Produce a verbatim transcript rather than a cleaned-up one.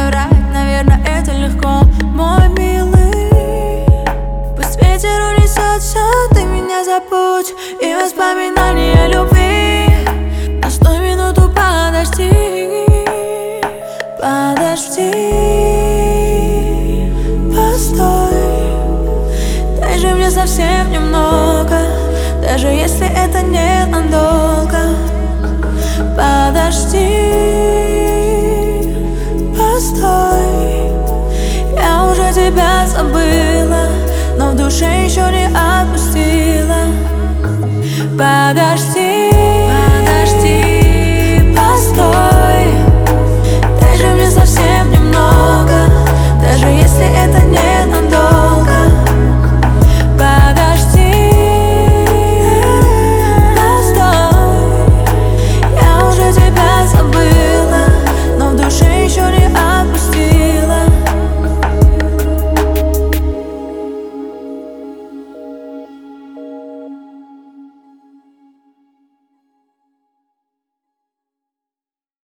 выбирать, наверное, это легко, мой милый. Пусть ветер унесет все, ты меня забудь и воспоминания любви. На сто минуту подожди, подожди, постой. Дай же мне совсем немного, даже если это ненадолго. Подожди, постой. Я уже тебя забыла, но в душе еще не отпустила. Подожди.